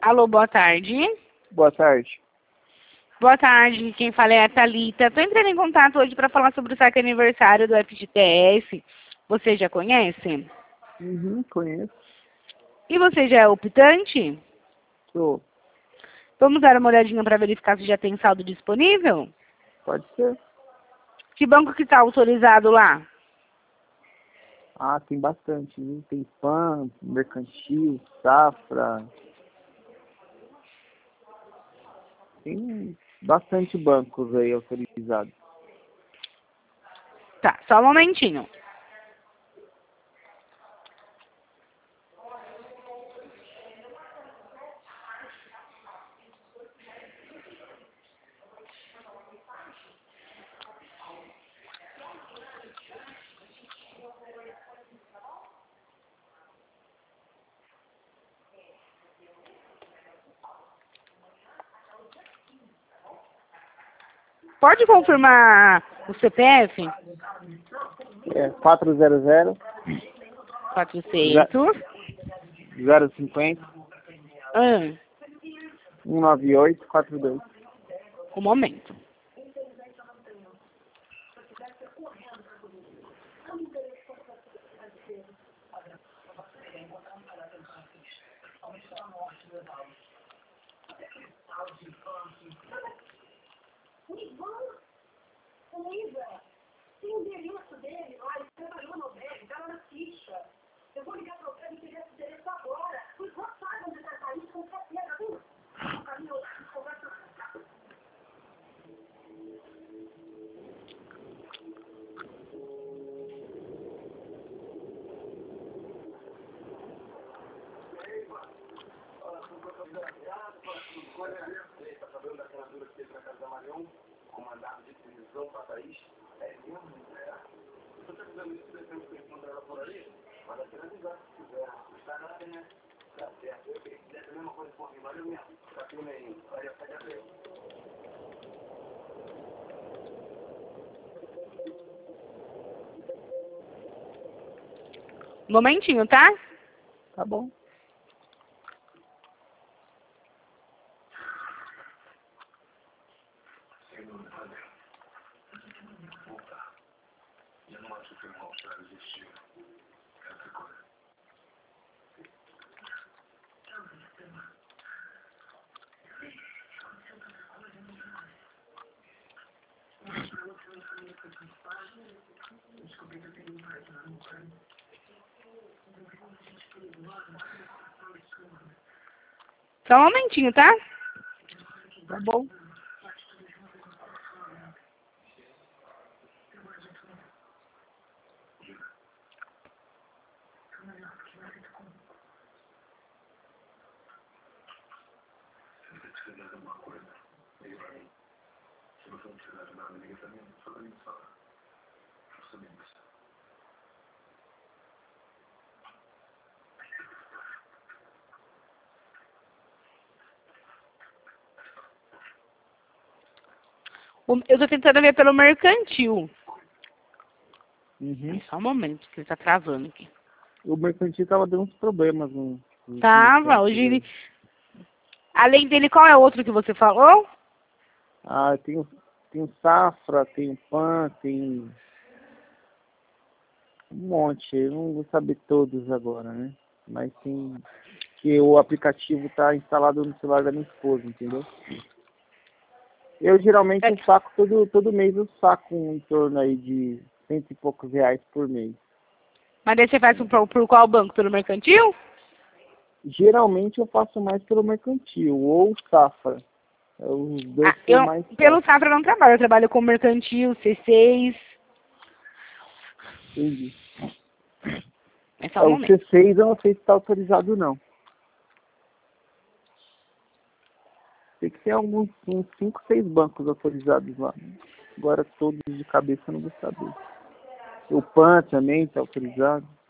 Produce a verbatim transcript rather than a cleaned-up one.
Alô, boa tarde. Boa tarde. Boa tarde, quem fala é a Thalita. Estou entrando em contato hoje para falar sobre o saque aniversário do F G T S. Você já conhece? Uhum, conheço. E você já é optante? Sou. Vamos dar uma olhadinha para verificar se já tem saldo disponível? Pode ser. Que banco que está autorizado lá? Ah, tem bastante, viu? Tem Pan, Mercantil, Safra. Tem bastante bancos aí autorizados. Tá, só um momentinho. Pode confirmar o C P F? É quatro zero zero, quatrocentos. zero cinquenta, Ah, um nove oito quatro dois. um momento. Um momentinho, tá? Tá bom. Só um momentinho, tá? Tá bom. O- Eu tô tentando ver pelo mercantil. Uhum. Só um momento, que ele tá travando aqui. O Mercantil tava dando uns problemas no. no Tava, no- hoje ele... Além dele, qual é o outro que você falou? Ah, tem o, tem o Safra, tem o Pan, tem um monte. Eu não vou saber todos agora, né? Mas tem que o aplicativo tá instalado no celular da minha esposa, entendeu? Eu geralmente eu saco todo, todo mês eu saco em torno aí de cento e poucos reais por mês. Mas daí você faz por, por qual banco? Pelo mercantil? Geralmente eu faço mais pelo Mercantil ou Safra. É os dois Ah, que eu eu, mais pelo faço. Safra eu não trabalho, eu trabalho com mercantil, C seis. Entendi. É só É, um o C momento. seis eu não sei se está autorizado não. Tem que ter alguns uns cinco, seis bancos autorizados lá. Agora todos de cabeça eu não vou saber. O Pan também está autorizado.